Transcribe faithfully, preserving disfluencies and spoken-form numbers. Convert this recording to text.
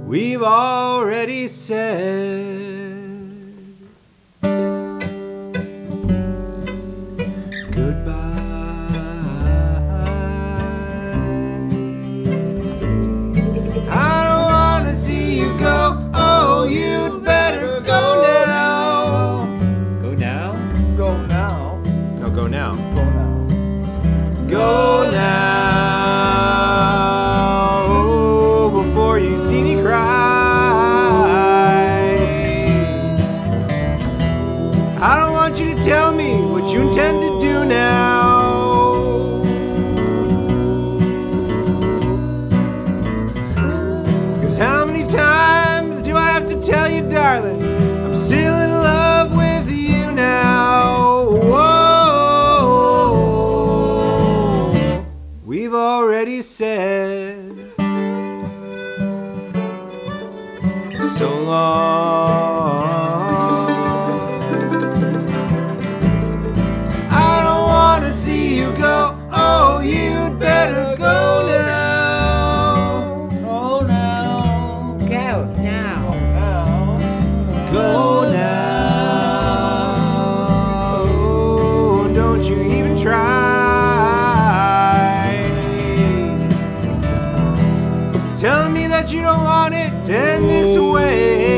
we've already said goodbye. I don't wanna see you go. Oh, you'd better go now. Go now? Go now. No, go now. Go now. Go now, oh, before you see me cry. I don't want you to tell me what you intend to do now. 'Cause how many times do I have to tell you, darling, I'm still in love with you now. Whoa, we've already said so long. I don't want to see you go. Oh, you'd better go now. Go now. Go now. Now. Go now. Oh, don't you even try. Telling me that you don't want it to end this way.